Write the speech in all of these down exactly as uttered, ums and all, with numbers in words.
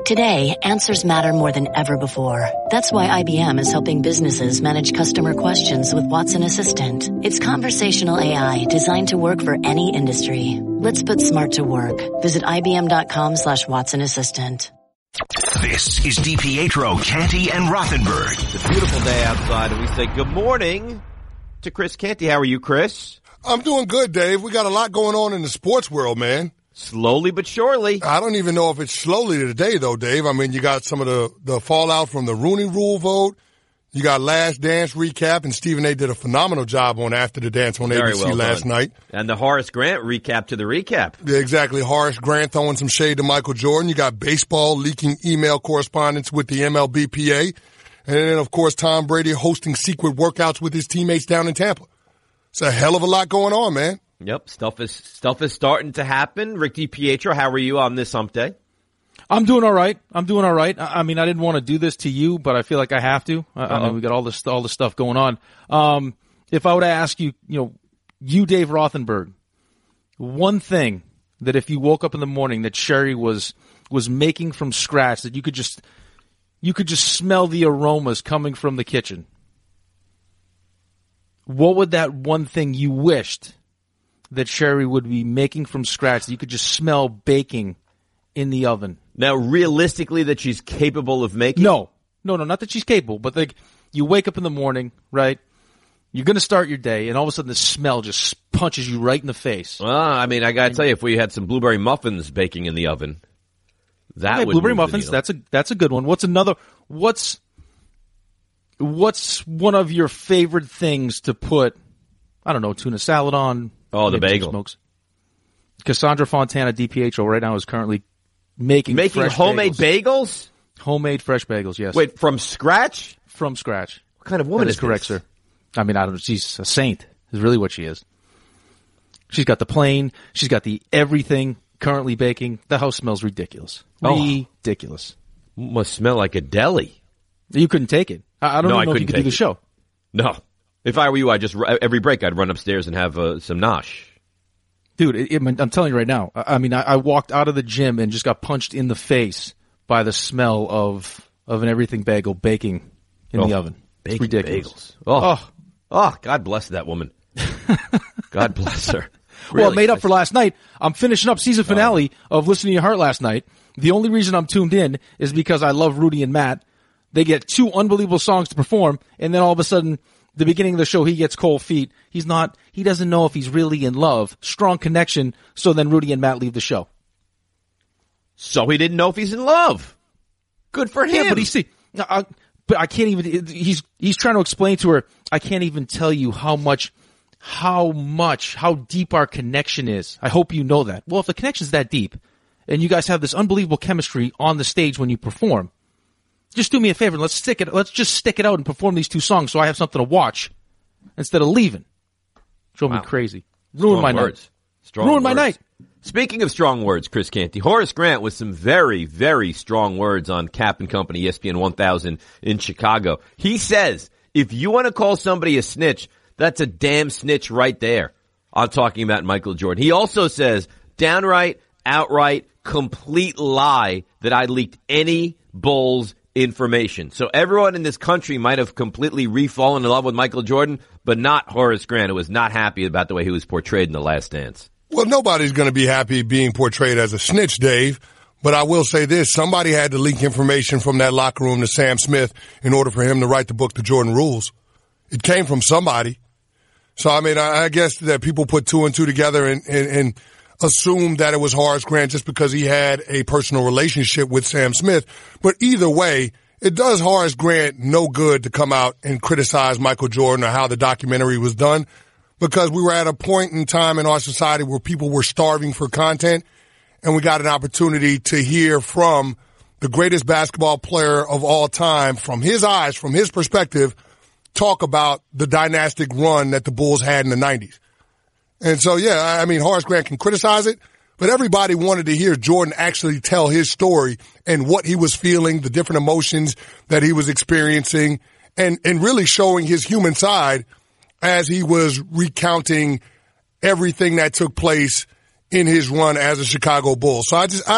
Today, answers matter more than ever before. That's why I B M is helping businesses manage customer questions with Watson Assistant. It's conversational A I designed to work for any industry. Let's put smart to work. Visit ibm.com slash Watson Assistant. This is DiPietro, Canty, and Rothenberg. It's a beautiful day outside, and we say good morning to Chris Canty. How are you, Chris? I'm doing good, Dave. We got a lot going on in the sports world, man. Slowly but surely. I don't even know if it's slowly today, though, Dave. I mean, you got some of the, the fallout from the Rooney Rule vote. You got Last Dance recap, and Stephen A. did a phenomenal job on After the Dance on Very A B C well last done. night. And the Horace Grant recap to the recap. Yeah, exactly. Horace Grant throwing some shade to Michael Jordan. You got baseball leaking email correspondence with the M L B P A. And then, of course, Tom Brady hosting secret workouts with his teammates down in Tampa. It's a hell of a lot going on, man. Yep, stuff is stuff is starting to happen. Rick DiPietro, how are you on this hump day? I'm doing all right. I'm doing all right. I mean, I didn't want to do this to you, but I feel like I have to. I, I mean, we got all this all this stuff going on. Um, if I were to ask you, you know, you, Dave Rothenberg, one thing that if you woke up in the morning that Sherry was was making from scratch, that you could just you could just smell the aromas coming from the kitchen, what would that one thing you wished that Sherry would be making from scratch that you could just smell baking in the oven? Now, realistically, that she's capable of making? No. No, no, not that she's capable, but like you wake up in the morning, right? You're going to start your day, and all of a sudden the smell just punches you right in the face. Well, I mean, I got to tell you, if we had some blueberry muffins baking in the oven, that okay, would blueberry move the muffins, needle. that's a that's a good one. What's another what's what's one of your favorite things to put, I don't know, tuna salad on? Oh, the bagel. Smokes. Cassandra Fontana, DiPietro, right now is currently making Making fresh homemade bagels. bagels? Homemade fresh bagels, yes. Wait, from scratch? From scratch. What kind of woman That is is correct, this? sir. I mean, I don't know. She's a saint, is really what she is. She's got the plain. She's got the everything currently baking. The house smells ridiculous. Oh. Ridiculous. Must smell like a deli. You couldn't take it. I, I don't No, even I know if you couldn't could do take the it. show. No. If I were you, I'd just, every break, I'd run upstairs and have uh, some nosh. Dude, it, it, I'm telling you right now. I, I mean, I, I walked out of the gym and just got punched in the face by the smell of of an everything bagel baking in Oh, the oven. It's baking ridiculous. bagels. Oh. Oh. oh, God bless that woman. God bless her. Well, Really. it made up for last night. I'm finishing up season finale of Listening to Your Heart last night. The only reason I'm tuned in is because I love Rudy and Matt. They get two unbelievable songs to perform, and then all of a sudden, the beginning of the show, he gets cold feet. He's not, he doesn't know if he's really in love. Strong connection, so then Rudy and Matt leave the show. So he didn't know if he's in love. Good for him. Yeah, but he see, I, but I can't even. He's he's trying to explain to her. I can't even tell you how much, how much, how deep our connection is. I hope you know that. Well, if the connection's that deep, and you guys have this unbelievable chemistry on the stage when you perform, just do me a favor and let's stick it. Let's just stick it out and perform these two songs so I have something to watch instead of leaving. Drove Wow. me crazy. Ruined Strong my words. night. Strong Ruined my words. night. Speaking of strong words, Chris Canty, Horace Grant with some very, very strong words on Cap and Company, E S P N one thousand in Chicago. He says, if you want to call somebody a snitch, that's a damn snitch right there. I'm talking about Michael Jordan. He also says, downright, outright, complete lie that I leaked any Bulls information. So everyone in this country might have completely re-fallen in love with Michael Jordan, but not Horace Grant, who was not happy about the way he was portrayed in The Last Dance. Well, nobody's going to be happy being portrayed as a snitch, Dave. But I will say this. Somebody had to leak information from that locker room to Sam Smith in order for him to write the book, The Jordan Rules. It came from somebody. So, I mean, I, I guess that people put two and two together and, and, and assumed that it was Horace Grant just because he had a personal relationship with Sam Smith. But either way, it does Horace Grant no good to come out and criticize Michael Jordan or how the documentary was done, because we were at a point in time in our society where people were starving for content, and we got an opportunity to hear from the greatest basketball player of all time, from his eyes, from his perspective, talk about the dynastic run that the Bulls had in the nineties. And so, yeah, I mean, Horace Grant can criticize it, but everybody wanted to hear Jordan actually tell his story and what he was feeling, the different emotions that he was experiencing, and, and really showing his human side as he was recounting everything that took place in his run as a Chicago Bull. So I just, I,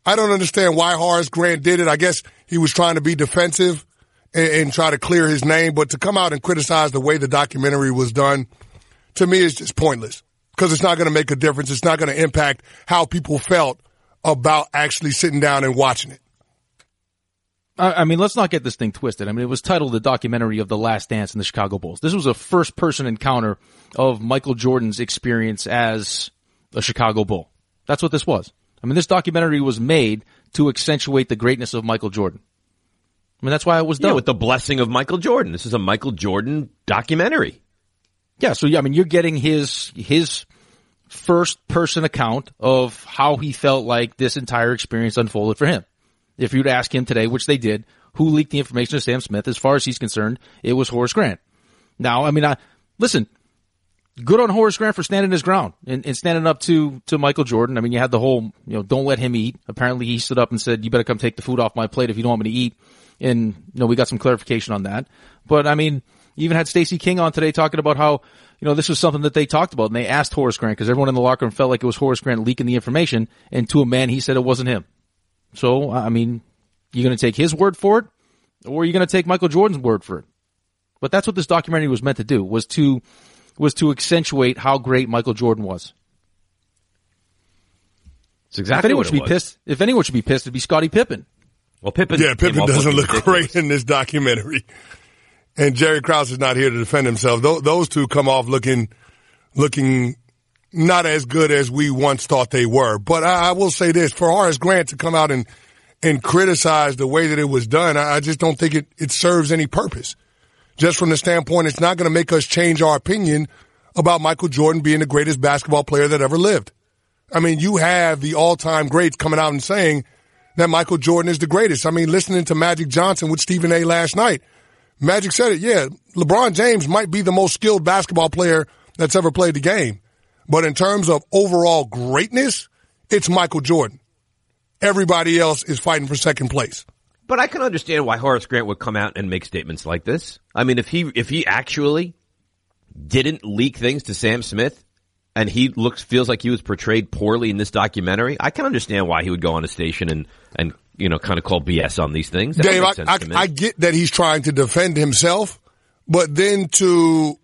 I don't understand why Horace Grant did it. I guess he was trying to be defensive and, and try to clear his name. But to come out and criticize the way the documentary was done, to me, is just pointless because it's not going to make a difference. It's not going to impact how people felt about actually sitting down and watching it. I mean, let's not get this thing twisted. I mean, it was titled The Documentary of the Last Dance in the Chicago Bulls. This was a first-person encounter of Michael Jordan's experience as a Chicago Bull. That's what this was. I mean, this documentary was made to accentuate the greatness of Michael Jordan. I mean, that's why it was done. Yeah, with the blessing of Michael Jordan. This is a Michael Jordan documentary. Yeah, so, yeah, I mean, you're getting his his first-person account of how he felt like this entire experience unfolded for him. If you'd ask him today, which they did, who leaked the information to Sam Smith, as far as he's concerned, it was Horace Grant. Now, I mean, I, listen, good on Horace Grant for standing his ground and, and standing up to, to Michael Jordan. I mean, you had the whole, you know, don't let him eat. Apparently he stood up and said, you better come take the food off my plate if you don't want me to eat. And, you know, we got some clarification on that. But, I mean, you even had Stacey King on today talking about how, you know, this was something that they talked about, and they asked Horace Grant, because everyone in the locker room felt like it was Horace Grant leaking the information, and to a man, he said it wasn't him. So, I mean, you're going to take his word for it, or are you going to take Michael Jordan's word for it? But that's what this documentary was meant to do, was to was to accentuate how great Michael Jordan was. It's exactly if anyone what should it be was. pissed, if anyone should be pissed, it'd be Scottie Pippen. Well, Pippen, yeah, Pippen doesn't look ridiculous. great in this documentary, and Jerry Krause is not here to defend himself. Th- those two come off looking looking. not as good as we once thought they were. But I, I will say this, for Horace Grant to come out and, and criticize the way that it was done, I, I just don't think it, it serves any purpose. Just from the standpoint, it's not going to make us change our opinion about Michael Jordan being the greatest basketball player that ever lived. I mean, you have the all-time greats coming out and saying that Michael Jordan is the greatest. I mean, listening to Magic Johnson with Stephen A. last night, Magic said it, yeah, LeBron James might be the most skilled basketball player that's ever played the game. But in terms of overall greatness, it's Michael Jordan. Everybody else is fighting for second place. But I can understand why Horace Grant would come out and make statements like this. I mean, if he if he actually didn't leak things to Sam Smith and he looks feels like he was portrayed poorly in this documentary, I can understand why he would go on a station and, and you know, kind of call B S on these things. That Dave, makes I, sense I, to me. I get that he's trying to defend himself, but then to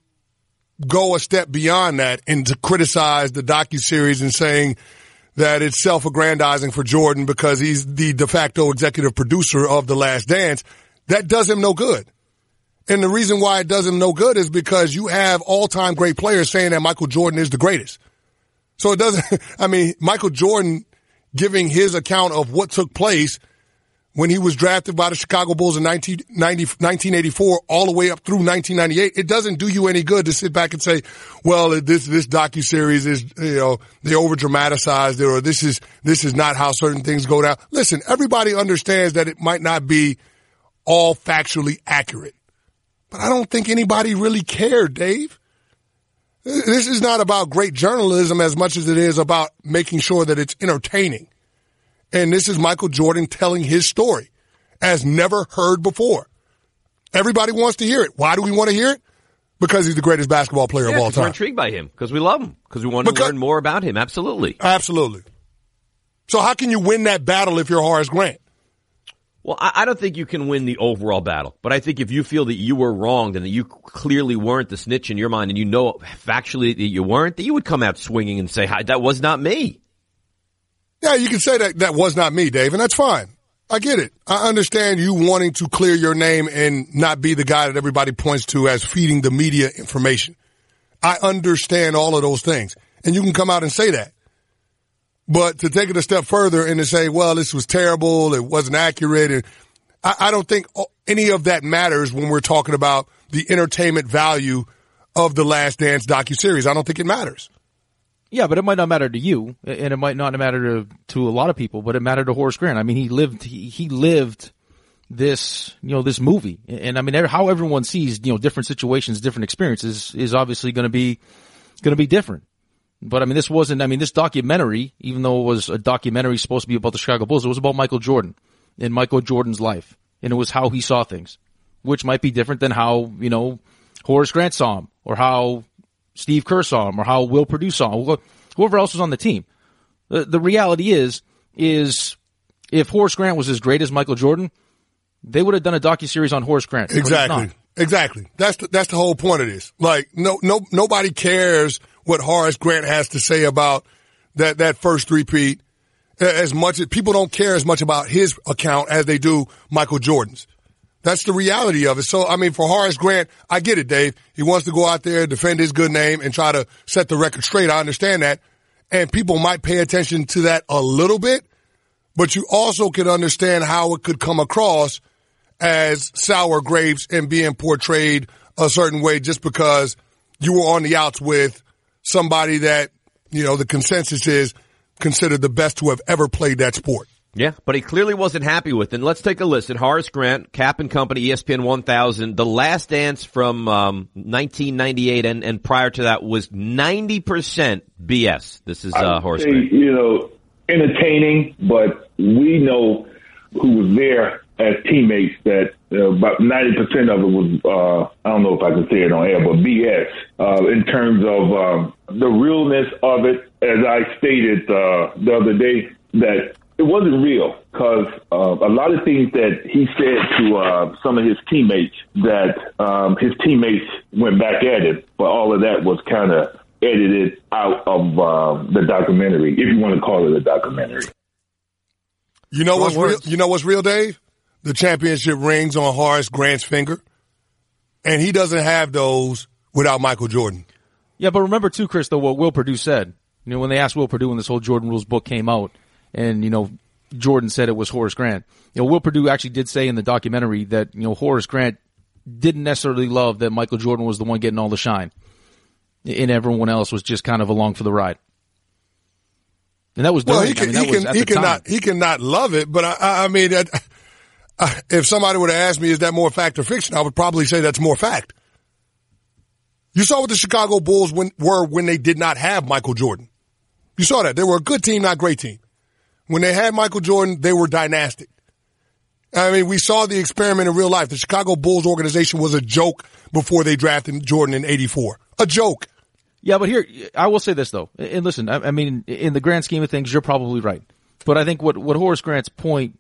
go a step beyond that and to criticize the docuseries and saying that it's self-aggrandizing for Jordan because he's the de facto executive producer of The Last Dance, that does him no good. And the reason why it does him no good is because you have all-time great players saying that Michael Jordan is the greatest. So it doesn't, I mean, Michael Jordan giving his account of what took place when he was drafted by the Chicago Bulls in nineteen eighty-four all the way up through nineteen ninety-eight, it doesn't do you any good to sit back and say, well, this, this docuseries is, you know, they over-dramatized it, or this is, this is not how certain things go down. Listen, everybody understands that it might not be all factually accurate. But I don't think anybody really cared, Dave. This is not about great journalism as much as it is about making sure that it's entertaining. And this is Michael Jordan telling his story as never heard before. Everybody wants to hear it. Why do we want to hear it? Because he's the greatest basketball player yeah, of all time. We're intrigued by him because we love him, because we want because, to learn more about him. Absolutely. Absolutely. So how can you win that battle if you're Horace Grant? Well, I, I don't think you can win the overall battle, but I think if you feel that you were wronged and that you clearly weren't the snitch in your mind and you know factually that you weren't, that you would come out swinging and say, that was not me. Yeah, you can say that that was not me, Dave, and that's fine. I get it. I understand you wanting to clear your name and not be the guy that everybody points to as feeding the media information. I understand all of those things, and you can come out and say that. But to take it a step further and to say, well, this was terrible, it wasn't accurate, and I, I don't think any of that matters when we're talking about the entertainment value of the Last Dance docuseries. I don't think it matters. Yeah, but it might not matter to you, and it might not matter to to a lot of people, but it mattered to Horace Grant. I mean, he lived he, he lived this you know this movie, and I mean, how everyone sees you know different situations, different experiences is obviously going to be going to be different. But I mean, this wasn't. I mean, this documentary, even though it was a documentary supposed to be about the Chicago Bulls, it was about Michael Jordan and Michael Jordan's life, and it was how he saw things, which might be different than how you know Horace Grant saw him, or how Steve Kerr saw him, or how Will Perdue saw him, whoever else was on the team. The, the reality is, is If Horace Grant was as great as Michael Jordan, they would have done a docuseries on Horace Grant. Exactly. Exactly. That's the, that's the whole point of this. Like, no, no, nobody cares what Horace Grant has to say about that, that first three-peat as much as people don't care as much about his account as they do Michael Jordan's. That's the reality of it. So, I mean, for Horace Grant, I get it, Dave. He wants to go out there, defend his good name, and try to set the record straight. I understand that. And people might pay attention to that a little bit, but you also can understand how it could come across as sour grapes and being portrayed a certain way just because you were on the outs with somebody that, you know, the consensus is considered the best to have ever played that sport. Yeah, but he clearly wasn't happy with it. And let's take a listen. Horace Grant, Cap and Company, E S P N one thousand. The Last Dance from um, nineteen ninety-eight and, and prior to that was ninety percent B S. This is uh, Horace say, Grant. You know, entertaining, but we know who was there as teammates that uh, about ninety percent of it was, uh, I don't know if I can say it on air, but B S uh, in terms of um, the realness of it. As I stated uh, the other day, that it wasn't real because uh, a lot of things that he said to uh, some of his teammates that um, his teammates went back at it, but all of that was kind of edited out of uh, the documentary, if you want to call it a documentary. You know what's real? You know what's real, Dave? The championship rings on Horace Grant's finger, and he doesn't have those without Michael Jordan. Yeah, but remember too, Chris, though, what Will Perdue said. You know, when they asked Will Perdue when this whole Jordan Rules book came out, and, you know, Jordan said it was Horace Grant. You know, Will Perdue actually did say in the documentary that, you know, Horace Grant didn't necessarily love that Michael Jordan was the one getting all the shine, and everyone else was just kind of along for the ride. And that was during, well, he can, I mean, he can, he cannot, he cannot love it, but I, I mean, I, I, if somebody would have asked me, is that more fact or fiction? I would probably say that's more fact. You saw what the Chicago Bulls when, were when they did not have Michael Jordan. You saw that. They were a good team, not a great team. When they had Michael Jordan, they were dynastic. I mean, we saw the experiment in real life. The Chicago Bulls organization was a joke before they drafted Jordan in eighty-four. A joke. Yeah, but here, I will say this, though. And listen, I, I mean, in the grand scheme of things, you're probably right. But I think what, what Horace Grant's point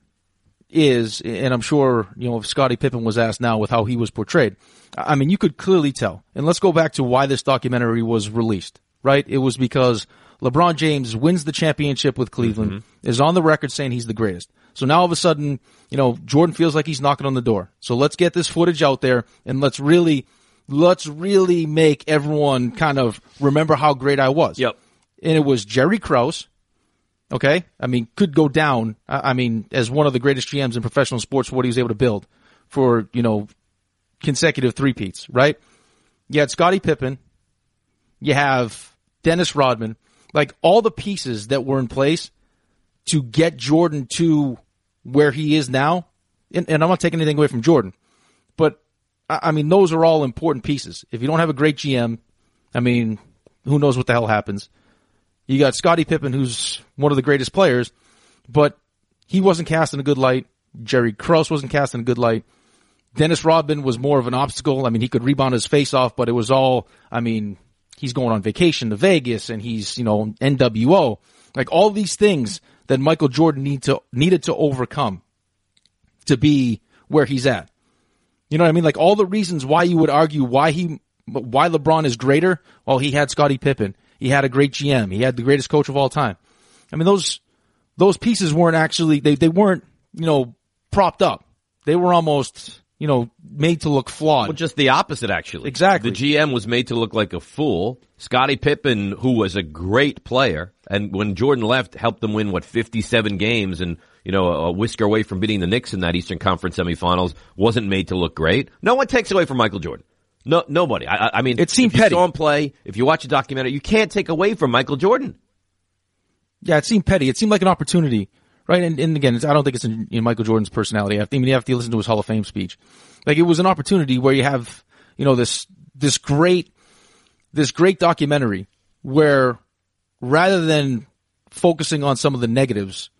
is, and I'm sure, you know, if Scottie Pippen was asked now with how he was portrayed, I mean, you could clearly tell. And let's go back to why this documentary was released, right? It was because LeBron James wins the championship with Cleveland, mm-hmm. is on the record saying he's the greatest. So now all of a sudden, you know, Jordan feels like he's knocking on the door. So let's get this footage out there and let's really, let's really make everyone kind of remember how great I was. Yep. And it was Jerry Krause. Okay. I mean, could go down. I mean, as one of the greatest G Ms in professional sports for what he was able to build for, you know, consecutive three-peats, right? You had Scottie Pippen. You have Dennis Rodman. Like, all the pieces that were in place to get Jordan to where he is now, and, and I'm not taking anything away from Jordan, but, I mean, those are all important pieces. If you don't have a great G M, I mean, who knows what the hell happens. You got Scottie Pippen, who's one of the greatest players, but he wasn't cast in a good light. Jerry Krause wasn't cast in a good light. Dennis Rodman was more of an obstacle. I mean, he could rebound his face off, but it was all, I mean, he's going on vacation to Vegas and he's, you know, N W O. Like, all these things that Michael Jordan need to, needed to overcome to be where he's at. You know what I mean? Like, all the reasons why you would argue why he, why LeBron is greater. Well, he had Scottie Pippen. He had a great G M. He had the greatest coach of all time. I mean, those, those pieces weren't actually, they, they weren't, you know, propped up. They were almost, you know, made to look flawed. Well, just the opposite, actually. Exactly. The G M was made to look like a fool. Scottie Pippen, who was a great player, and when Jordan left, helped them win, what, fifty-seven games and, you know, a whisker away from beating the Knicks in that Eastern Conference semifinals, wasn't made to look great. No one takes away from Michael Jordan. No, nobody. I, I mean, it seemed if you petty. saw him play, if you watch a documentary, you can't take away from Michael Jordan. Yeah, it seemed petty. It seemed like an opportunity, right? And, and again, it's, I don't think it's in, in Michael Jordan's personality. I think you have to listen to his Hall of Fame speech. Like, it was an opportunity where you have, you know, this this great this great documentary where rather than focusing on some of the negatives,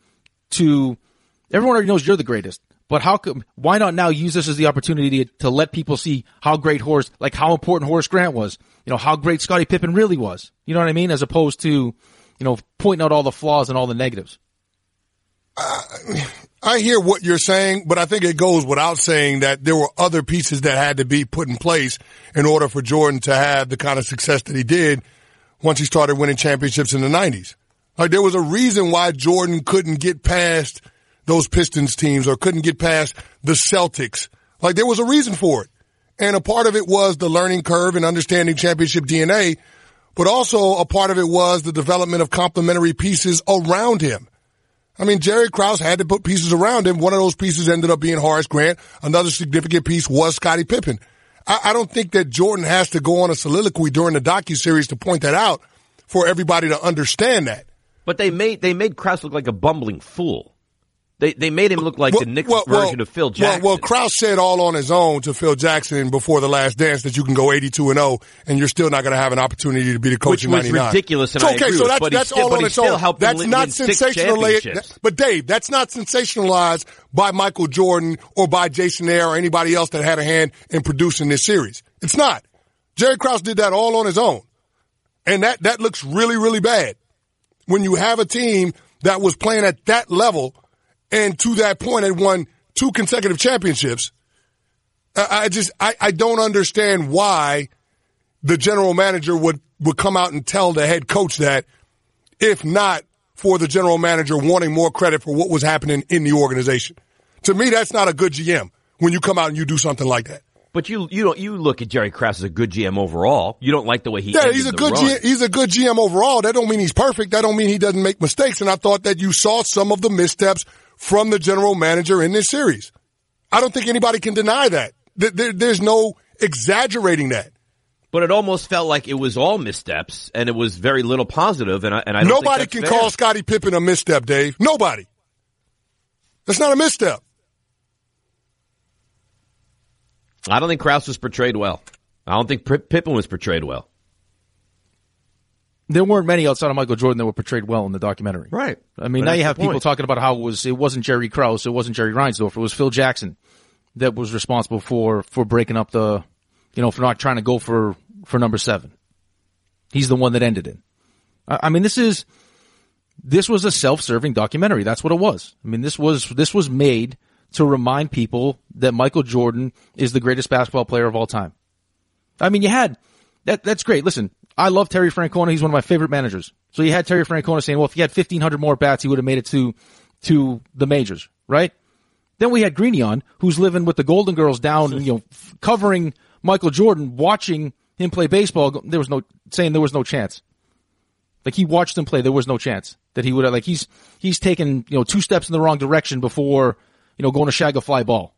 to everyone already knows you're the greatest. But how come, why not now use this as the opportunity to, to let people see how great Horace, like how important Horace Grant was, you know, how great Scottie Pippen really was. You know what I mean? As opposed to, you know, pointing out all the flaws and all the negatives. Uh, I hear what you're saying, but I think it goes without saying that there were other pieces that had to be put in place in order for Jordan to have the kind of success that he did once he started winning championships in the nineties. Like, there was a reason why Jordan couldn't get past those Pistons teams or couldn't get past the Celtics. Like, there was a reason for it. And a part of it was the learning curve and understanding championship D N A, but also a part of it was the development of complementary pieces around him. I mean, Jerry Krause had to put pieces around him. One of those pieces ended up being Horace Grant. Another significant piece was Scottie Pippen. I, I don't think that Jordan has to go on a soliloquy during the docuseries to point that out for everybody to understand that. But they made they made Krause look like a bumbling fool. They they made him look like well, the Knicks well, version well, of Phil Jackson. Well, well, Krause said all on his own to Phil Jackson before the last dance that you can go eighty-two and oh and you're still not going to have an opportunity to be the coach Which in was ninety-nine. Ridiculous, and so, I okay, agree so with, that's, but that's still, all but on its still own. helped That's him not win six sensationalized. championships. But Dave, that's not sensationalized by Michael Jordan or by Jason Ayer or anybody else that had a hand in producing this series. It's not. Jerry Krause did that all on his own. And that, that looks really, really bad. When you have a team that was playing at that level and to that point had won two consecutive championships, I, I just, I, I don't understand why the general manager would, would come out and tell the head coach that, if not for the general manager wanting more credit for what was happening in the organization. To me, that's not a good G M when you come out and you do something like that. But you you don't you look at Jerry Krause as a good G M overall. You don't like the way he yeah ended he's a the good run. G M, he's a good G M overall. That don't mean he's perfect. That don't mean he doesn't make mistakes. And I thought that you saw some of the missteps from the general manager in this series. I don't think anybody can deny that. There, there, there's no exaggerating that. But it almost felt like it was all missteps, and it was very little positive. And I, and I don't nobody think can that's fair. call Scottie Pippen a misstep, Dave. Nobody. That's not a misstep. I don't think Krause was portrayed well. I don't think Pippen was portrayed well. There weren't many outside of Michael Jordan that were portrayed well in the documentary. Right. I mean, But now you that's have the people point. talking about how it was, it wasn't Jerry Krause, it wasn't Jerry Reinsdorf, it was Phil Jackson that was responsible for, for breaking up the, you know, for not trying to go for, for number seven. He's the one that ended it. I, I mean, this is, this was a self-serving documentary. That's what it was. I mean, this was, this was made to remind people that Michael Jordan is the greatest basketball player of all time. I mean, you had, that, that's great. Listen, I love Terry Francona. He's one of my favorite managers. So you had Terry Francona saying, well, if he had fifteen hundred more bats, he would have made it to, to the majors, right? Then we had Greeny on, who's living with the Golden Girls down, you know, f- covering Michael Jordan, watching him play baseball. There was no, saying there was no chance. Like, he watched him play. There was no chance that he would have, like, he's, he's taken, you know, two steps in the wrong direction before, you know, going to shag a fly ball.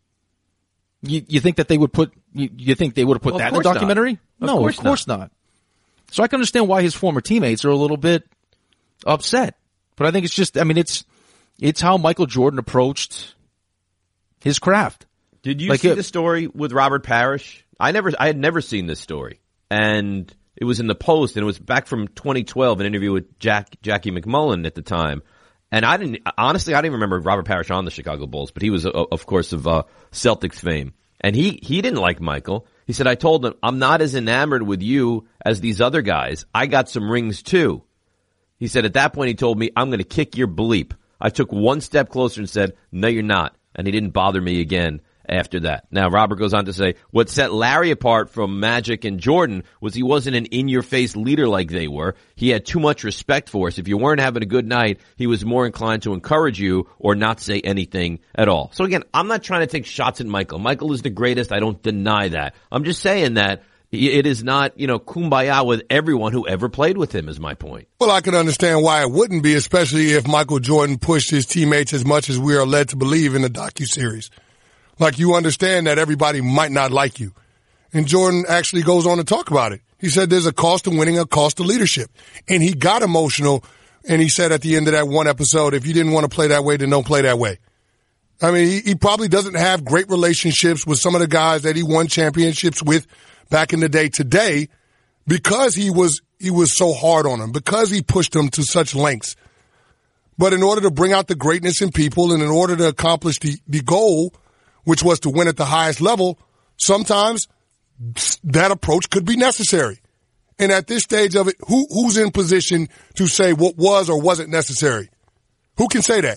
You, you think that they would put, you, you think they would have put Well, that of in the course documentary? not. Of No, course of course not. not. So I can understand why his former teammates are a little bit upset. But I think it's just, I mean, it's, it's how Michael Jordan approached his craft. Did you Like see it- the story with Robert Parrish? I never, I had never seen this story. And it was in the Post, and it was back from twenty twelve, an interview with Jack, Jackie McMullen at the time. And I didn't, honestly, I didn't remember Robert Parrish on the Chicago Bulls, but he was, uh, of course, of uh, Celtics fame. And he, he didn't like Michael. He said, I told him, I'm not as enamored with you as these other guys. I got some rings too. He said, at that point, he told me, I'm going to kick your bleep. I took one step closer and said, no, you're not. And he didn't bother me again after that. Now, Robert goes on to say, what set Larry apart from Magic and Jordan was he wasn't an in-your-face leader like they were. He had too much respect for us. If you weren't having a good night, he was more inclined to encourage you or not say anything at all. So again, I'm not trying to take shots at Michael. Michael is the greatest. I don't deny that. I'm just saying that it is not, you know, kumbaya with everyone who ever played with him is my point. Well, I can understand why it wouldn't be, especially if Michael Jordan pushed his teammates as much as we are led to believe in the docuseries. Like, you understand that everybody might not like you. And Jordan actually goes on to talk about it. He said there's a cost to winning, a cost to leadership. And he got emotional, and he said at the end of that one episode, if you didn't want to play that way, then don't play that way. I mean, he, he probably doesn't have great relationships with some of the guys that he won championships with back in the day today because he was he was so hard on them, because he pushed them to such lengths. But in order to bring out the greatness in people and in order to accomplish the, the goal, which was to win at the highest level, sometimes that approach could be necessary. And at this stage of it, who who's in position to say what was or wasn't necessary? Who can say that?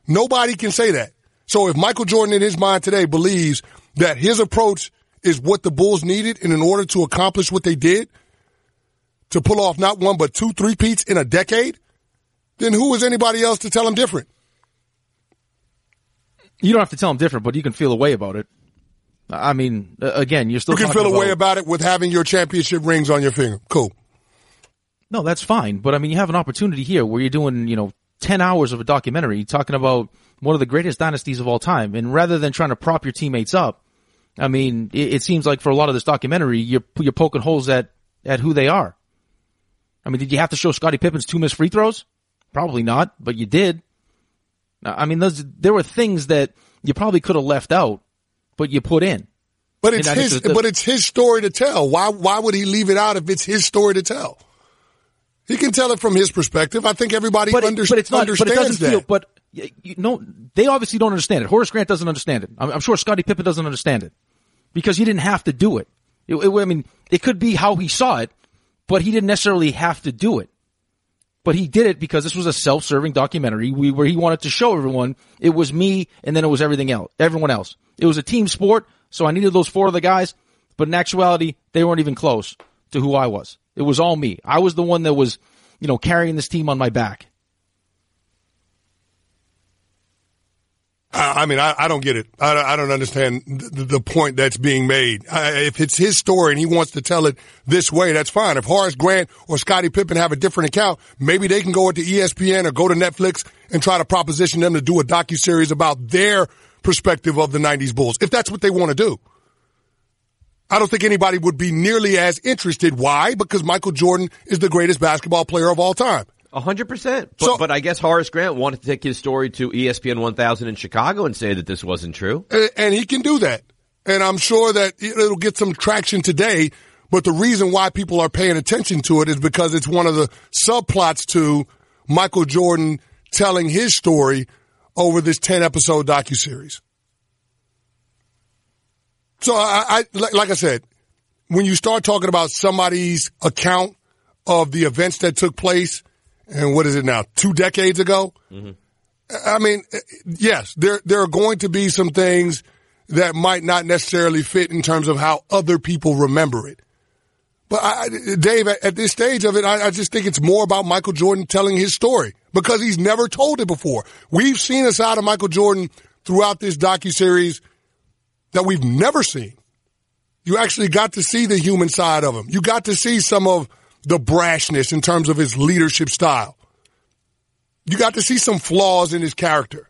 Nobody can say that. So if Michael Jordan in his mind today believes that his approach is what the Bulls needed and in order to accomplish what they did, to pull off not one but two three-peats in a decade, then who is anybody else to tell him different? You don't have to tell him different, but you can feel a way about it. I mean, again, you're still You can talking feel a about, way about it with having your championship rings on your finger. Cool. No, that's fine. But I mean, you have an opportunity here where you're doing, you know, ten hours of a documentary talking about one of the greatest dynasties of all time. And rather than trying to prop your teammates up, I mean, it, it seems like for a lot of this documentary, you're, you're poking holes at, at who they are. I mean, did you have to show Scottie Pippen's two missed free throws? Probably not, but you did. I mean, those, there were things that you probably could have left out, but you put in. But it's his, the, but it's his story to tell. Why, why would he leave it out if it's his story to tell? He can tell it from his perspective. I think everybody but, under, but it's not, understands but it doesn't that. Feel, but you know, they obviously don't understand it. Horace Grant doesn't understand it. I'm, I'm sure Scottie Pippen doesn't understand it because he didn't have to do it. It, it. I mean, it could be how he saw it, but he didn't necessarily have to do it. But he did it because this was a self-serving documentary we, where he wanted to show everyone it was me and then it was everything else, everyone else. It was a team sport, so I needed those four other guys, but in actuality, they weren't even close to who I was. It was all me. I was the one that was, you know, carrying this team on my back. I mean, I, I don't get it. I, I don't understand the, the point that's being made. I, if it's his story and he wants to tell it this way, that's fine. If Horace Grant or Scottie Pippen have a different account, maybe they can go to E S P N or go to Netflix and try to proposition them to do a docuseries about their perspective of the nineties Bulls, if that's what they want to do. I don't think anybody would be nearly as interested. Why? Because Michael Jordan is the greatest basketball player of all time. A hundred percent. But, So- but I guess Horace Grant wanted to take his story to E S P N one thousand in Chicago and say that this wasn't true. And- And he can do that. And I'm sure that it'll get some traction today. But the reason why people are paying attention to it is because it's one of the subplots to Michael Jordan telling his story over this ten episode docuseries. So I, I, like I said, when you start talking about somebody's account of the events that took place, and what is it now, two decades ago? Mm-hmm. I mean, yes, there there are going to be some things that might not necessarily fit in terms of how other people remember it. But I, Dave, at, at this stage of it, I, I just think it's more about Michael Jordan telling his story because he's never told it before. We've seen a side of Michael Jordan throughout this docuseries that we've never seen. You actually got to see the human side of him. You got to see some of the brashness in terms of his leadership style. You got to see some flaws in his character.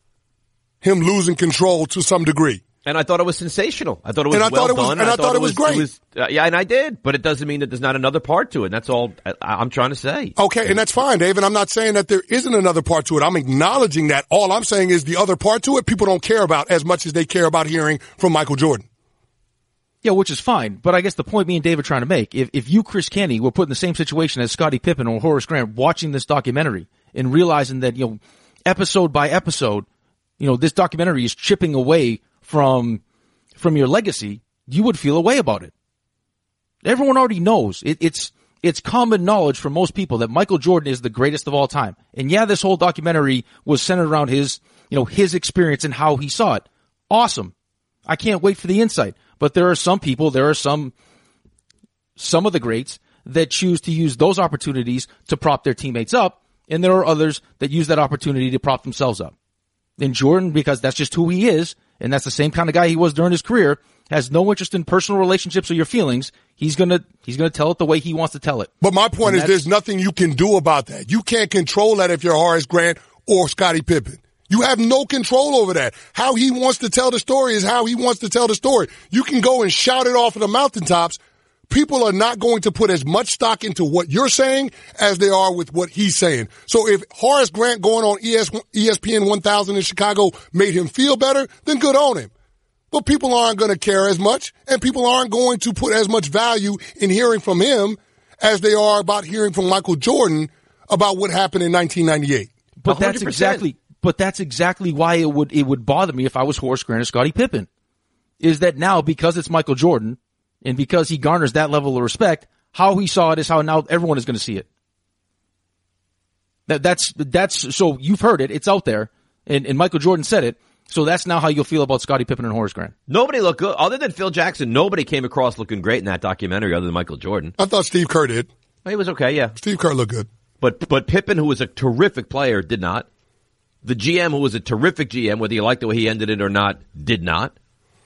Him losing control to some degree. And I thought it was sensational. I thought it was And I well thought it was- done. and I thought it was great. It was, uh, yeah, and I did. But it doesn't mean that there's not another part to it. And that's all I, I'm trying to say. Okay, and that's fine, Dave. And I'm not saying that there isn't another part to it. I'm acknowledging that. All I'm saying is the other part to it, people don't care about as much as they care about hearing from Michael Jordan. Yeah, which is fine. But I guess the point me and Dave are trying to make, if, if you, Chris Canty, were put in the same situation as Scottie Pippen or Horace Grant watching this documentary and realizing that, you know, episode by episode, you know, this documentary is chipping away from, from your legacy, you would feel a way about it. Everyone already knows. It, it's, it's common knowledge for most people that Michael Jordan is the greatest of all time. And yeah, this whole documentary was centered around his, you know, his experience and how he saw it. Awesome. I can't wait for the insight. But there are some people, there are some, some of the greats that choose to use those opportunities to prop their teammates up. And there are others that use that opportunity to prop themselves up. And Jordan, because that's just who he is, and that's the same kind of guy he was during his career, has no interest in personal relationships or your feelings. He's gonna, he's gonna tell it the way he wants to tell it. But my point And is that's- there's nothing you can do about that. You can't control that if you're Horace Grant or Scottie Pippen. You have no control over that. How he wants to tell the story is how he wants to tell the story. You can go and shout it off of the mountaintops. People are not going to put as much stock into what you're saying as they are with what he's saying. So if Horace Grant going on E S P N one thousand in Chicago made him feel better, then good on him. But people aren't going to care as much, and people aren't going to put as much value in hearing from him as they are about hearing from Michael Jordan about what happened in nineteen ninety-eight. But that's one hundred percent. exactly, but that's exactly why it would, it would bother me if I was Horace Grant or Scottie Pippen. Is that now, because it's Michael Jordan, and because he garners that level of respect, how he saw it is how now everyone is going to see it. That, that's, that's, so you've heard it, it's out there. And, and Michael Jordan said it. So that's now how you'll feel about Scottie Pippen and Horace Grant. Nobody looked good. Other than Phil Jackson, nobody came across looking great in that documentary other than Michael Jordan. I thought Steve Kerr did. He was okay, yeah. Steve Kerr looked good. But but Pippen, who was a terrific player, did not. The G M, who was a terrific G M, whether you like the way he ended it or not, did not.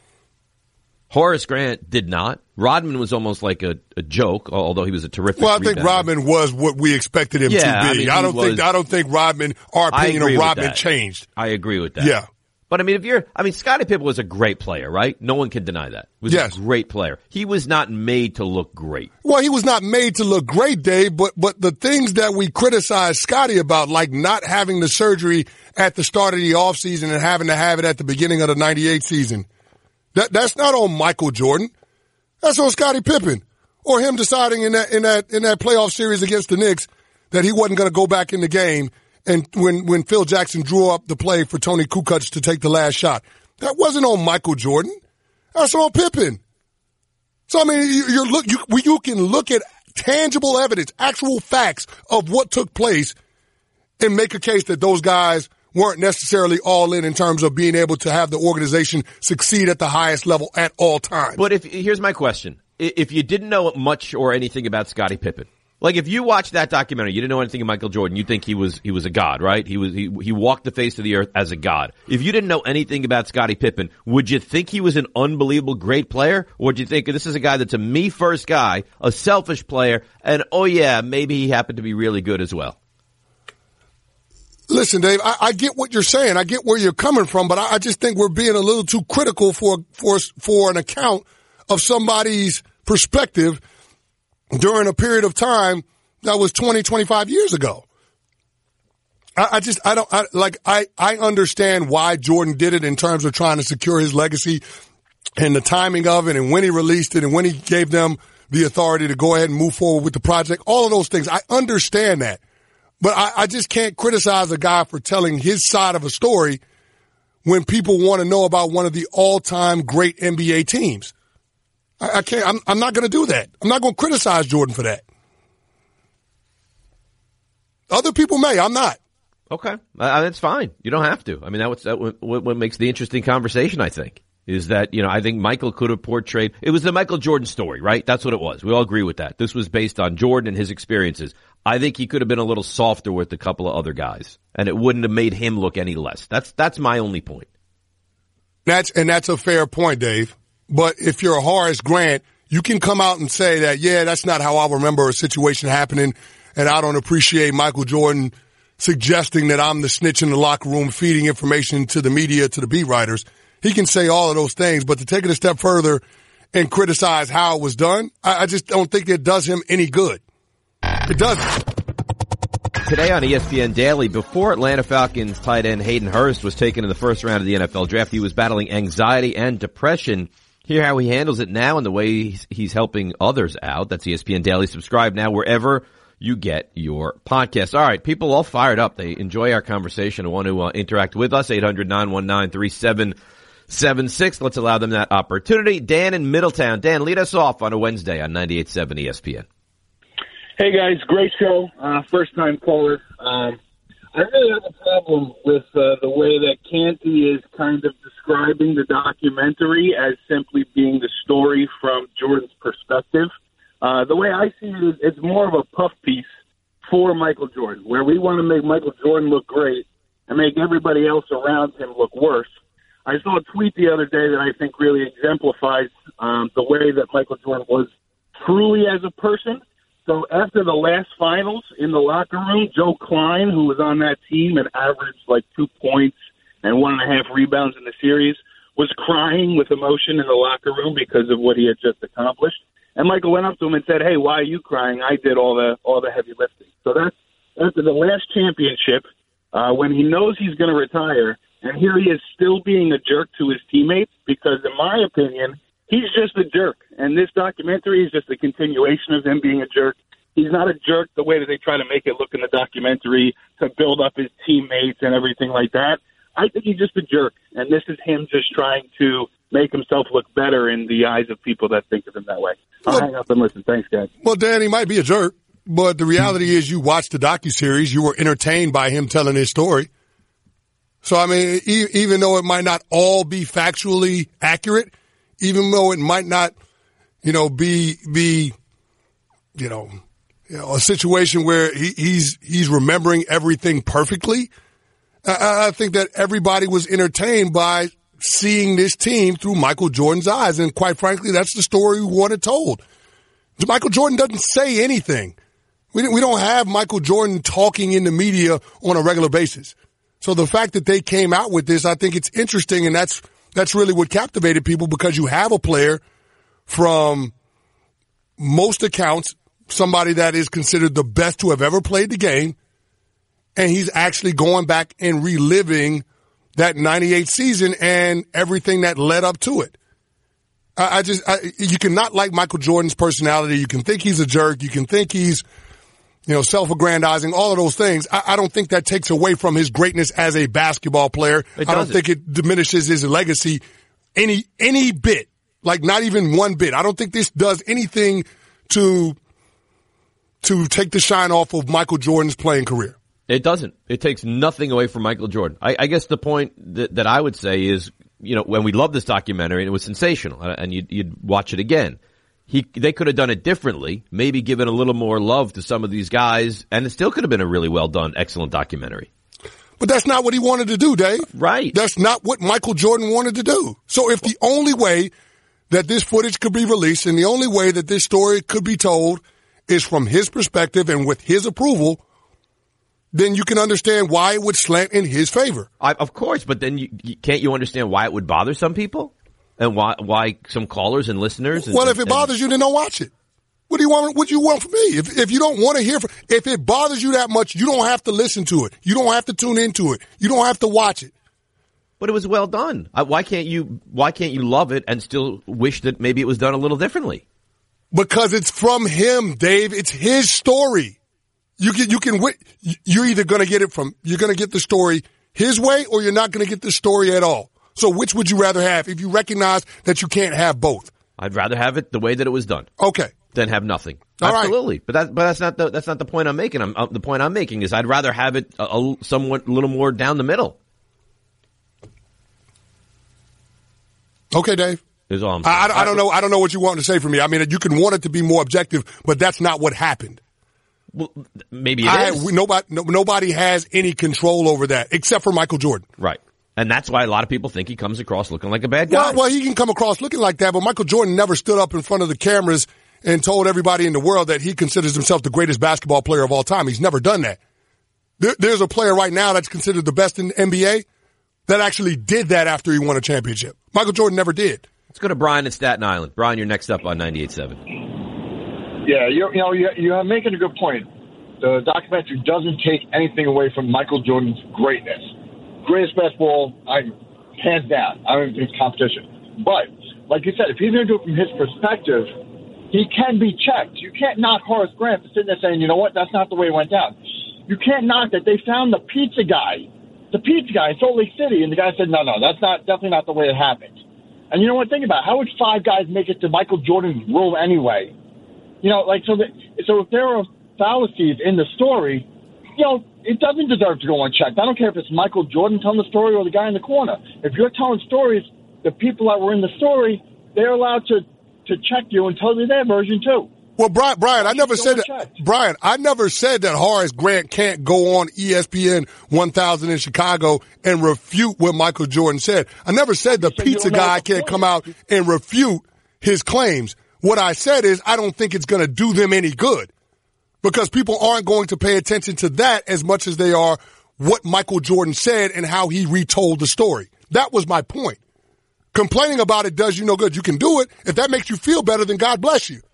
Horace Grant did not. Rodman was almost like a, a joke, although he was a terrific. Well, I think rebounder. Rodman was what we expected him yeah, to be. I, mean, I don't was, think I don't think Rodman, our opinion of Rodman changed. I agree with that. Yeah. But I mean, if you're, I mean, Scottie Pippen was a great player, right? No one can deny that. He was yes. a great player. He was not made to look great. Well, he was not made to look great, Dave, but, but the things that we criticize Scottie about, like not having the surgery at the start of the offseason and having to have it at the beginning of the ninety-eight season, that, that's not on Michael Jordan. That's on Scottie Pippen. Or him deciding in that, in that, in that playoff series against the Knicks that he wasn't going to go back in the game. And when, when Phil Jackson drew up the play for Tony Kukoc to take the last shot, that wasn't on Michael Jordan. That's on Pippen. So, I mean, you, you're look, you, you can look at tangible evidence, actual facts of what took place and make a case that those guys weren't necessarily all in in terms of being able to have the organization succeed at the highest level at all times. But if, here's my question. If you didn't know much or anything about Scottie Pippen, like if you watched that documentary, you didn't know anything of Michael Jordan, you think he was he was a god, right? He was he he walked the face of the earth as a god. If you didn't know anything about Scottie Pippen, would you think he was an unbelievable great player, or do you think this is a guy that's a me first guy, a selfish player, and oh yeah, maybe he happened to be really good as well? Listen, Dave, I, I get what you're saying. I get where you're coming from, but I, I just think we're being a little too critical for for for an account of somebody's perspective during a period of time that was twenty, twenty-five years ago. I, I just, I don't, I, like, I, I understand why Jordan did it in terms of trying to secure his legacy and the timing of it and when he released it and when he gave them the authority to go ahead and move forward with the project. All of those things. I understand that. But I, I just can't criticize a guy for telling his side of a story when people want to know about one of the all-time great N B A teams. I can't, I'm, I'm not going to do that. I'm not going to criticize Jordan for that. Other people may. I'm not. Okay. Uh, that's fine. You don't have to. I mean, that's that what, what makes the interesting conversation, I think, is that, you know, I think Michael could have portrayed, it was the Michael Jordan story, right? That's what it was. We all agree with that. This was based on Jordan and his experiences. I think he could have been a little softer with a couple of other guys, and it wouldn't have made him look any less. That's, that's my only point. That's, and that's a fair point, Dave. But if you're a Horace Grant, you can come out and say that, yeah, that's not how I remember a situation happening, and I don't appreciate Michael Jordan suggesting that I'm the snitch in the locker room feeding information to the media, to the beat writers. He can say all of those things, but to take it a step further and criticize how it was done, I, I just don't think it does him any good. It doesn't. Today on E S P N Daily, before Atlanta Falcons tight end Hayden Hurst was taken in the first round of the N F L draft, he was battling anxiety and depression. Hear how he handles it now and the way he's, he's helping others out. That's E S P N Daily. Subscribe now wherever you get your podcasts. All right, people all fired up. They enjoy our conversation and want to uh, interact with us. eight hundred, nine one nine, three seven seven six. Let's allow them that opportunity. Dan in Middletown. Dan, lead us off on a Wednesday on ninety-eight point seven E S P N. Hey, guys. Great show. Uh, first-time caller. Um, I really have a problem with uh, the way that Canty is kind of describing the documentary as simply being the story from Jordan's perspective. Uh, the way I see it is it's more of a puff piece for Michael Jordan, where we want to make Michael Jordan look great and make everybody else around him look worse. I saw a tweet the other day that I think really exemplifies um, the way that Michael Jordan was truly as a person. So after the last finals in the locker room, Joe Klein, who was on that team and averaged like two points and one and a half rebounds in the series, was crying with emotion in the locker room because of what he had just accomplished. And Michael went up to him and said, "Hey, why are you crying? I did all the all the heavy lifting." So that's after the last championship, uh, when he knows he's going to retire, and here he is still being a jerk to his teammates because, in my opinion, he's just a jerk. And this documentary is just a continuation of him being a jerk. He's not a jerk the way that they try to make it look in the documentary to build up his teammates and everything like that. I think he's just a jerk, and this is him just trying to make himself look better in the eyes of people that think of him that way. I'll well, hang up and listen. Thanks, guys. Well, Dan, he might be a jerk, but the reality is you watched the docuseries. You were entertained by him telling his story. So, I mean, e- even though it might not all be factually accurate, even though it might not, you know, be, be, you know, you know, a situation where he, he's, he's remembering everything perfectly, I, I think that everybody was entertained by seeing this team through Michael Jordan's eyes. And quite frankly, that's the story we wanted told. Michael Jordan doesn't say anything. We, we don't have Michael Jordan talking in the media on a regular basis. So the fact that they came out with this, I think it's interesting, and that's that's really what captivated people, because you have a player from most accounts, somebody that is considered the best to have ever played the game, and he's actually going back and reliving that ninety-eight season and everything that led up to it. I, I just, I, you cannot like Michael Jordan's personality. You can think he's a jerk. You can think he's, you know, self-aggrandizing, all of those things. I, I don't think that takes away from his greatness as a basketball player. I don't think it diminishes his legacy any, any bit. Like, not even one bit. I don't think this does anything to, to take the shine off of Michael Jordan's playing career. It doesn't. It takes nothing away from Michael Jordan. I, I guess the point that, that I would say is, you know, when we loved this documentary and it was sensational, and you'd, you'd watch it again, he they could have done it differently, maybe given a little more love to some of these guys, and it still could have been a really well done, excellent documentary. But that's not what he wanted to do, Dave. Right. That's not what Michael Jordan wanted to do. So if the only way that this footage could be released and the only way that this story could be told is from his perspective and with his approval, then you can understand why it would slant in his favor. I, of course, but then you, you, can't you understand why it would bother some people? And why why some callers and listeners? And, well, if it and, bothers you, then don't watch it. What do you want? What do you want from me? If if you don't want to hear from, if it bothers you that much, you don't have to listen to it. You don't have to tune into it. You don't have to watch it. But it was well done. Why can't you? Why can't you love it and still wish that maybe it was done a little differently? Because it's from him, Dave. It's his story. You can, you can, you're either going to get it from, you're going to get the story his way, or you're not going to get the story at all. So which would you rather have if you recognize that you can't have both? I'd rather have it the way that it was done. Okay. Than have nothing. All Absolutely. Right. But that, but that's not the, that's not the point I'm making. I'm, uh, the point I'm making is I'd rather have it a, a somewhat, a little more down the middle. Okay, Dave. Is all I'm saying. I, I, I don't know, I don't know what you want to say from me. I mean, you can want it to be more objective, but that's not what happened. Well, maybe it I, is. We, nobody, no, nobody has any control over that except for Michael Jordan. Right. And that's why a lot of people think he comes across looking like a bad guy. Well, well, he can come across looking like that, but Michael Jordan never stood up in front of the cameras and told everybody in the world that he considers himself the greatest basketball player of all time. He's never done that. There, there's a player right now that's considered the best in the N B A that actually did that after he won a championship. Michael Jordan never did. Let's go to Brian in Staten Island. Brian, you're next up on ninety-eight point seven. Yeah, you're, you know, you're, you're making a good point. The documentary doesn't take anything away from Michael Jordan's greatness. Greatest basketball, I hands down. I don't think it's competition. But, like you said, if he's going to do it from his perspective, he can be checked. You can't knock Horace Grant for sitting there saying, you know what, that's not the way it went down. You can't knock that they found the pizza guy, the pizza guy in Salt Lake City, and the guy said, no, no, that's not definitely not the way it happened. And you know what, think about it. How would five guys make it to Michael Jordan's room anyway? You know, like, so, that, so if there are fallacies in the story, you know, it doesn't deserve to go unchecked. I don't care if it's Michael Jordan telling the story or the guy in the corner. If you're telling stories, the people that were in the story, they're allowed to, to check you and tell you their version too. Well, Brian, Brian, I never said that. Brian, I never said that Horace Grant can't go on E S P N one thousand in Chicago and refute what Michael Jordan said. I never said the pizza guy can't come out and refute his claims. What I said is I don't think it's going to do them any good, because people aren't going to pay attention to that as much as they are what Michael Jordan said and how he retold the story. That was my point. Complaining about it does you no good. You can do it. If that makes you feel better, then God bless you.